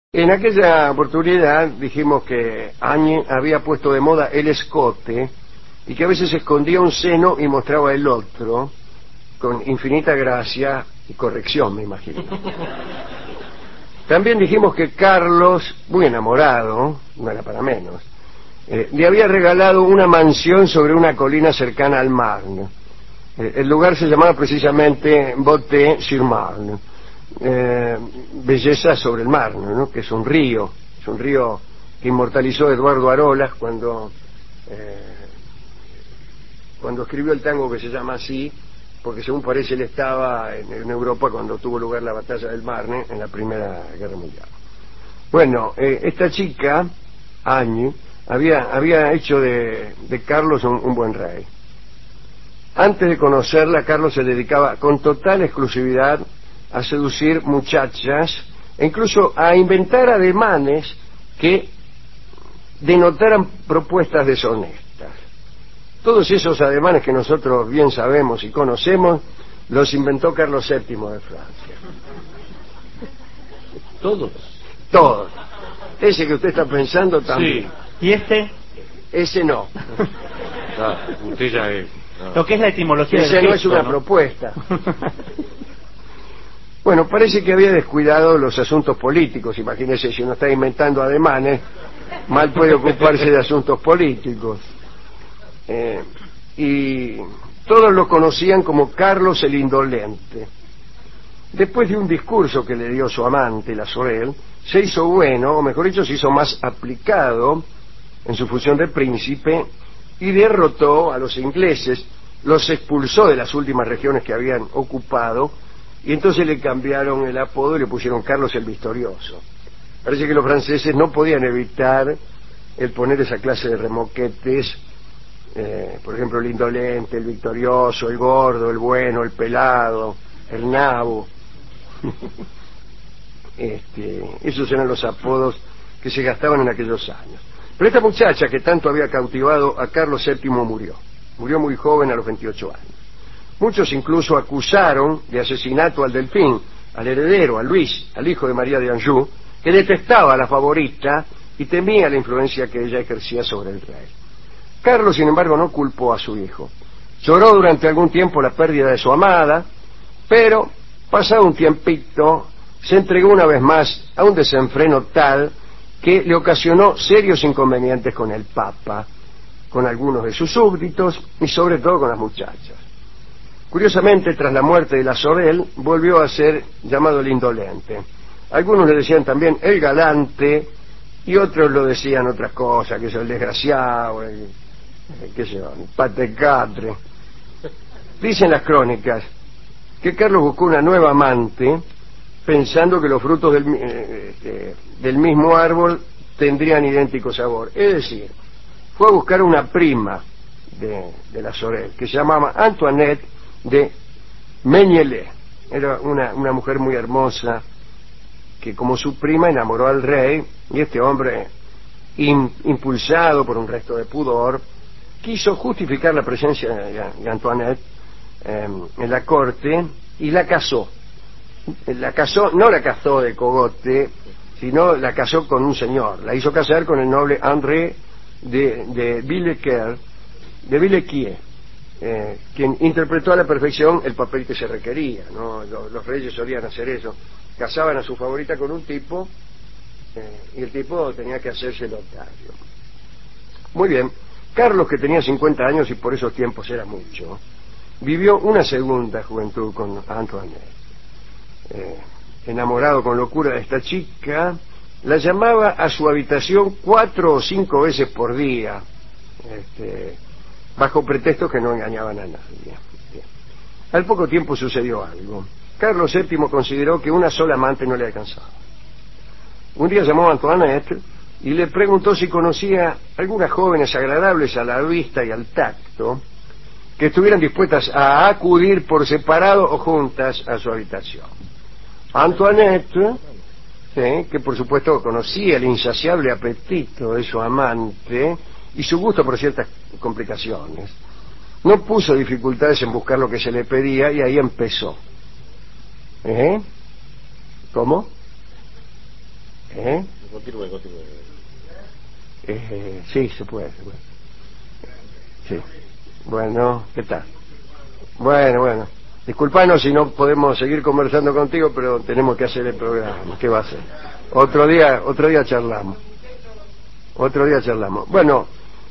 En aquella oportunidad dijimos que Áñez había puesto de moda el escote y que a veces escondía un seno y mostraba el otro con infinita gracia y corrección, me imagino. También dijimos que Carlos, muy enamorado, no era para menos, le había regalado una mansión sobre una colina cercana al Marne. El lugar se llamaba precisamente Beauté-sur-Marne, belleza sobre el Marne, ¿no? Que es un río que inmortalizó Eduardo Arolas cuando escribió el tango que se llama así, porque según parece él estaba en Europa cuando tuvo lugar la batalla del Marne en la Primera Guerra Mundial. Bueno, esta chica, Áñez, había hecho de Carlos un buen rey. Antes de conocerla, Carlos se dedicaba con total exclusividad a seducir muchachas e incluso a inventar ademanes que denotaran propuestas deshonestas. Todos esos ademanes que nosotros bien sabemos y conocemos los inventó Carlos VII de Francia. ¿Todos? Todos. Ese que usted está pensando también. Sí. ¿Y este? Ese no. Usted ya es... Lo que es la etimología Ese del no gesto, es una ¿no? propuesta. Bueno, parece que había descuidado los asuntos políticos. Imagínese, si uno está inventando ademanes, mal puede ocuparse de asuntos políticos. Y todos lo conocían como Carlos el Indolente. Después de un discurso que le dio su amante, la Sorel, se hizo bueno, o mejor dicho, se hizo más aplicado en su función de príncipe y derrotó a los ingleses, los expulsó de las últimas regiones que habían ocupado y entonces le cambiaron el apodo y le pusieron Carlos el Victorioso. Parece que los franceses no podían evitar el poner esa clase de remoquetes, por ejemplo, el indolente, el victorioso, el gordo, el bueno, el pelado, el nabo. Esos eran los apodos que se gastaban en aquellos años. Pero esta muchacha que tanto había cautivado a Carlos VII murió muy joven, a los 28 años. Muchos incluso acusaron de asesinato al Delfín, al heredero, a Luis, al hijo de María de Anjou, que detestaba a la favorita y temía la influencia que ella ejercía sobre el rey. Carlos, sin embargo, no culpó a su hijo. Lloró durante algún tiempo la pérdida de su amada, pero pasado un tiempito se entregó una vez más a un desenfreno tal que le ocasionó serios inconvenientes con el Papa, con algunos de sus súbditos y sobre todo con las muchachas. Curiosamente, tras la muerte de la Sorel, volvió a ser llamado el Indolente. Algunos le decían también el Galante y otros lo decían otras cosas, que es el desgraciado, el patecatre. Dicen las crónicas que Carlos buscó una nueva amante pensando que los frutos del mismo árbol tendrían idéntico sabor. Es decir, fue a buscar una prima de la Sorel, que se llamaba Antoinette de Menielé. Era una mujer muy hermosa, que como su prima enamoró al rey, y este hombre, impulsado por un resto de pudor, quiso justificar la presencia de Antoinette en la corte y la casó. No la casó de cogote, sino la casó con un señor. La hizo casar con el noble André de Villequier, quien interpretó a la perfección el papel que se requería, ¿no? Los reyes solían hacer eso. Casaban a su favorita con un tipo y el tipo tenía que hacerse notario. Muy bien. Carlos, que tenía 50 años y por esos tiempos era mucho, vivió una segunda juventud con Antoinette. Enamorado con locura de esta chica, la llamaba a su habitación 4 o 5 veces por día, bajo pretexto que no engañaban a nadie. Al poco tiempo sucedió algo. Carlos VII consideró que una sola amante no le alcanzaba. Un día llamó a Antoinette y le preguntó si conocía algunas jóvenes agradables a la vista y al tacto que estuvieran dispuestas a acudir por separado o juntas a su habitación. Antoinette, que por supuesto conocía el insaciable apetito de su amante y su gusto por ciertas complicaciones, no puso dificultades en buscar lo que se le pedía y ahí empezó. ¿Cómo? ¿Eh? Continúe. Sí, se puede. Sí. Bueno, ¿qué tal? Bueno. Disculpanos si no podemos seguir conversando contigo, pero tenemos que hacer el programa. ¿Qué va a hacer? Otro día charlamos. Bueno,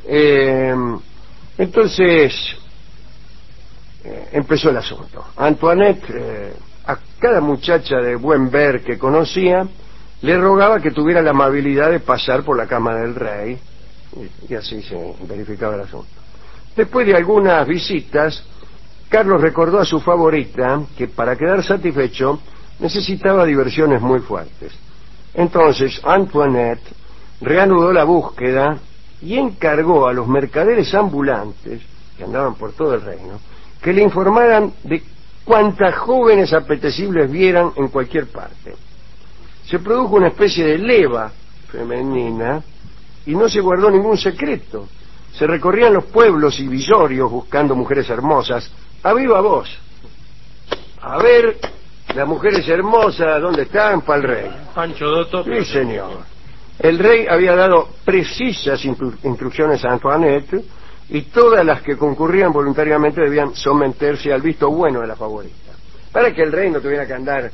entonces empezó el asunto. Antoinette, a cada muchacha de buen ver que conocía, le rogaba que tuviera la amabilidad de pasar por la cama del rey, y así se verificaba el asunto. Después de algunas visitas, Carlos recordó a su favorita que para quedar satisfecho necesitaba diversiones muy fuertes. Entonces Antoinette reanudó la búsqueda y encargó a los mercaderes ambulantes que andaban por todo el reino que le informaran de cuantas jóvenes apetecibles vieran en cualquier parte. Se produjo una especie de leva femenina y no se guardó ningún secreto. Se recorrían los pueblos y villorios buscando mujeres hermosas a viva voz. A ver, las mujeres hermosas, ¿dónde están? Para el rey. Pancho Dotto. Sí, señor. El rey había dado precisas instrucciones a Antoinette y todas las que concurrían voluntariamente debían someterse al visto bueno de la favorita, para que el rey no tuviera que andar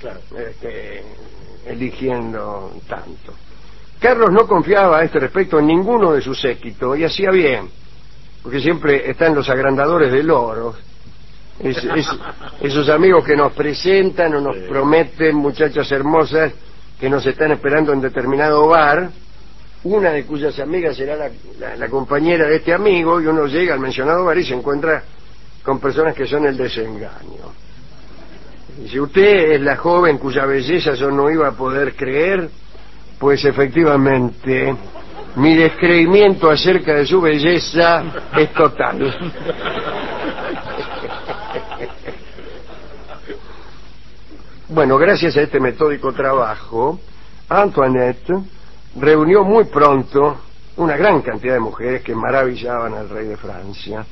eligiendo tanto. Carlos no confiaba a este respecto en ninguno de sus séquitos y hacía bien, porque siempre están los agrandadores del oro, esos amigos que nos presentan o nos prometen muchachas hermosas que nos están esperando en determinado bar, una de cuyas amigas será la compañera de este amigo, y uno llega al mencionado bar y se encuentra con personas que son el desengaño. Y si usted es la joven cuya belleza yo no iba a poder creer, pues efectivamente mi descreimiento acerca de su belleza es total. Bueno, gracias a este metódico trabajo, Antoinette reunió muy pronto una gran cantidad de mujeres que maravillaban al rey de Francia.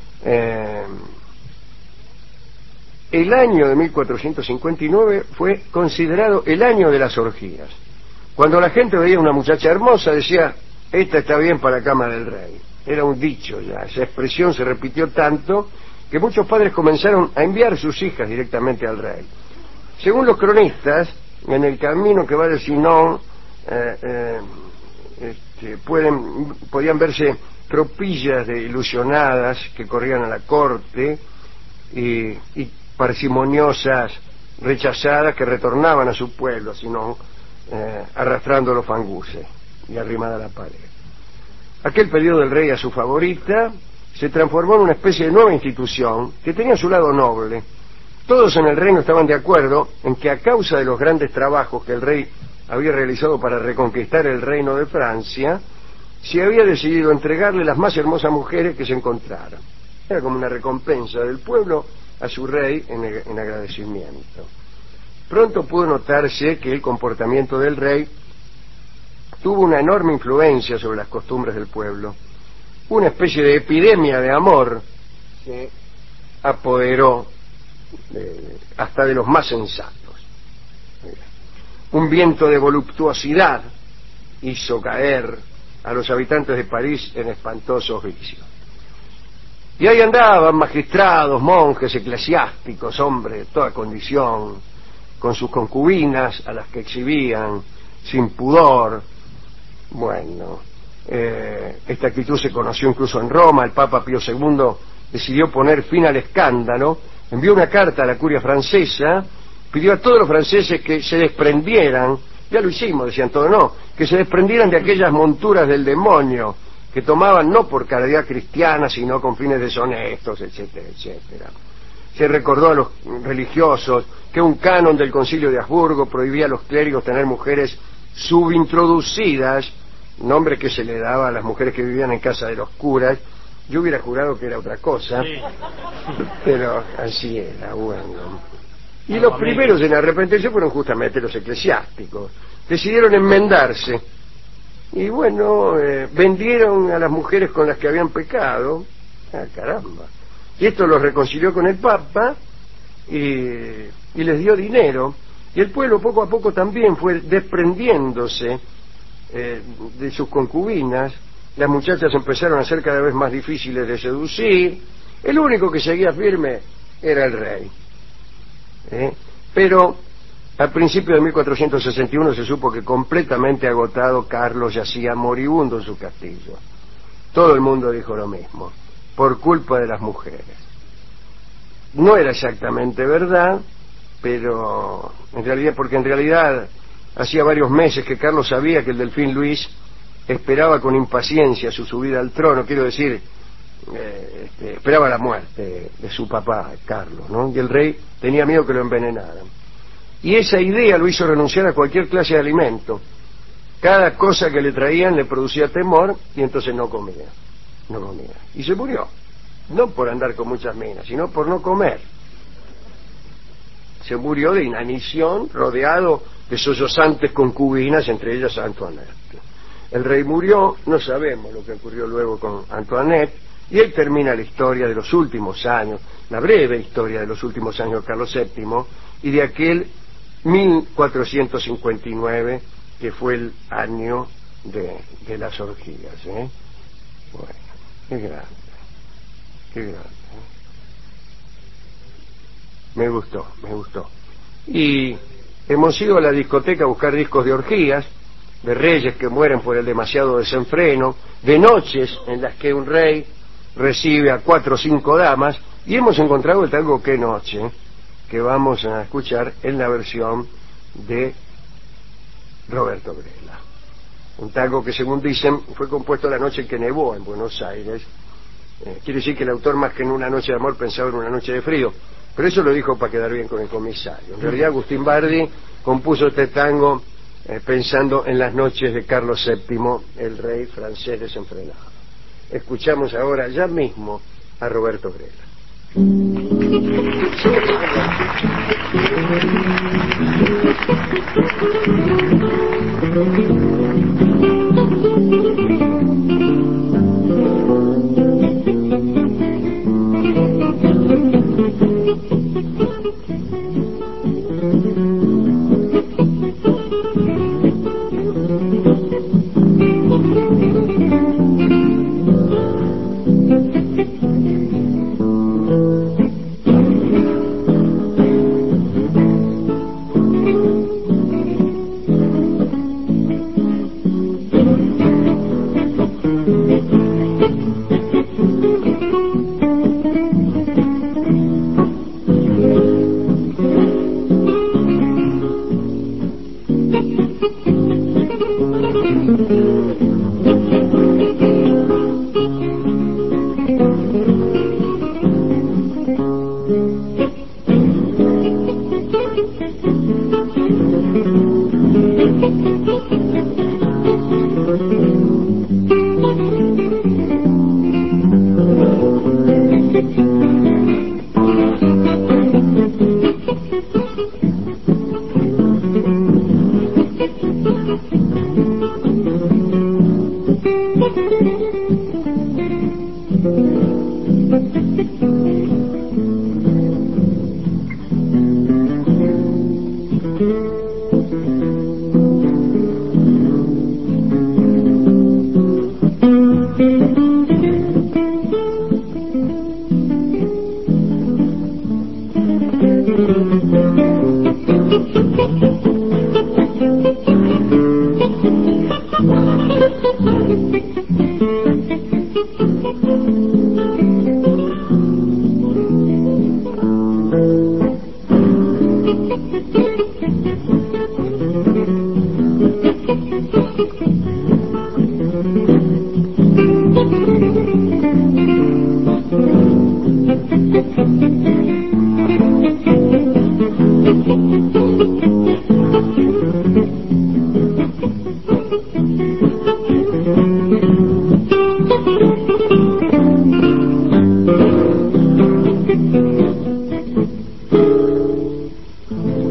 El año de 1459 fue considerado el año de las orgías. Cuando la gente veía una muchacha hermosa decía, esta está bien para la cama del rey. Era un dicho ya, esa expresión se repitió tanto que muchos padres comenzaron a enviar sus hijas directamente al rey. Según los cronistas, en el camino que va de Chinon podían verse tropillas de ilusionadas que corrían a la corte y parsimoniosas rechazadas que retornaban a su pueblo, sino arrastrando los fanguses y arrimada a la pared. Aquel pedido del rey a su favorita se transformó en una especie de nueva institución que tenía su lado noble. Todos en el reino estaban de acuerdo en que a causa de los grandes trabajos que el rey había realizado para reconquistar el reino de Francia, se había decidido entregarle las más hermosas mujeres que se encontraran. Era como una recompensa del pueblo a su rey en agradecimiento. Pronto pudo notarse que el comportamiento del rey tuvo una enorme influencia sobre las costumbres del pueblo. Una especie de epidemia de amor se apoderó hasta de los más sensatos. Un viento de voluptuosidad hizo caer a los habitantes de París en espantosos vicios. Y ahí andaban magistrados, monjes, eclesiásticos, hombres de toda condición, con sus concubinas a las que exhibían sin pudor. Bueno, esta actitud se conoció incluso en Roma. El Papa Pío II decidió poner fin al escándalo, envió una carta a la curia francesa, pidió a todos los franceses que se desprendieran, ya lo hicimos, decían todos, no, que se desprendieran de aquellas monturas del demonio que tomaban no por caridad cristiana, sino con fines deshonestos, etcétera, etcétera. Se recordó a los religiosos que un canon del Concilio de Habsburgo prohibía a los clérigos tener mujeres subintroducidas, nombre que se le daba a las mujeres que vivían en casa de los curas. Yo hubiera jurado que era otra cosa, sí, pero así era, bueno. Y los primeros en arrepentirse fueron justamente los eclesiásticos. Decidieron enmendarse. Y bueno, vendieron a las mujeres con las que habían pecado. Ah, caramba. Y esto los reconcilió con el Papa y les dio dinero. Y el pueblo poco a poco también fue desprendiéndose de sus concubinas. Las muchachas empezaron a ser cada vez más difíciles de seducir. El único que seguía firme era el rey. Pero al principio de 1461 se supo que completamente agotado, Carlos yacía moribundo en su castillo. Todo el mundo dijo lo mismo, por culpa de las mujeres. No era exactamente verdad, pero porque en realidad hacía varios meses que Carlos sabía que el delfín Luis esperaba con impaciencia su subida al trono, quiero decir, esperaba la muerte de su papá, Carlos, ¿no? Y el rey tenía miedo que lo envenenaran. Y esa idea lo hizo renunciar a cualquier clase de alimento. Cada cosa que le traían le producía temor y entonces no comía. Y se murió. No por andar con muchas minas, sino por no comer. Se murió de inanición, rodeado de sollozantes concubinas, entre ellas Antoinette. El rey murió, no sabemos lo que ocurrió luego con Antoinette, y él termina la historia de los últimos años, la breve historia de los últimos años de Carlos VII, y de aquel 1459, que fue el año de las orgías. Bueno, qué grande. Me gustó. Y hemos ido a la discoteca a buscar discos de orgías, de reyes que mueren por el demasiado desenfreno, de noches en las que un rey recibe a 4 o 5 damas, y hemos encontrado el tango Qué Noche, que vamos a escuchar en la versión de Roberto Grela. Un tango que, según dicen, fue compuesto la noche en que nevó en Buenos Aires. Quiere decir que el autor, más que en una noche de amor, pensaba en una noche de frío, pero eso lo dijo para quedar bien con el comisario. En realidad Agustín Bardi compuso este tango pensando en las noches de Carlos VII, el rey francés desenfrenado. Escuchamos ahora ya mismo a Roberto Grela.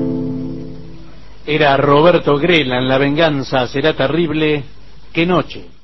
Era Roberto Grela en La venganza será terrible. Qué noche.